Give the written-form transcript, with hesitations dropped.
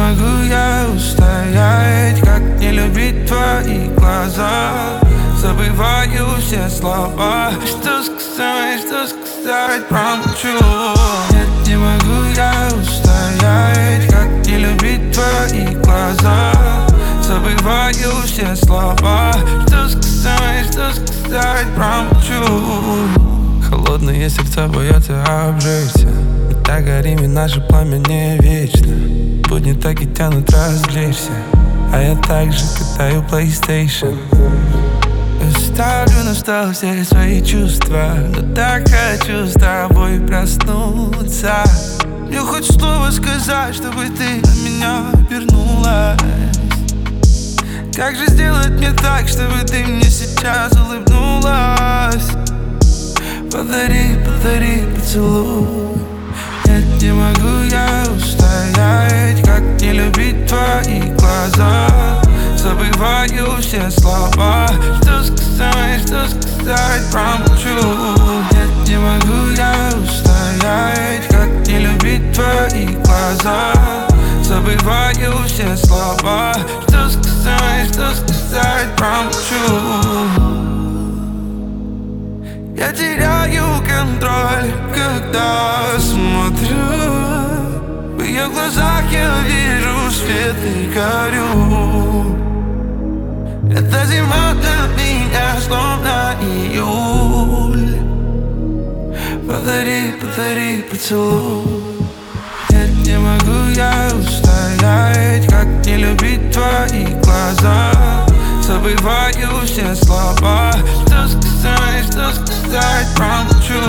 могу я устоять, как не любить твои глаза. Забываю все слова, что сказать, промолчу. Нет, не могу я устоять, как не любить твои глаза. Забываю все слова, что сказать, промолчу. Холодные сердца боятся обжечься. Мы так горим, и наше пламя не вечно. Будни так и тянут развлечься, а я также катаю PlayStation. Ставлю на стол все свои чувства, но так хочу с тобой проснуться. Мне хоть слово сказать, чтобы ты на меня вернулась. Как же сделать мне так, чтобы ты мне сейчас улыбнулась? Подари поцелуй. Нет, не могу я устоять, как не любить твои глаза. Забываю все слова, что сказать, промолчу. Нет, не могу я устоять, как не любить твои глаза. Забываю все слова, что сказать, промолчу. Я теряю контроль, когда смотрю. В ее глазах я вижу свет и горю. Эта зима для меня словно июль. Подари поцелуй. Нет, не могу я устоять, как не любить твои глаза. Забываю все слова, что сказать, промолчу.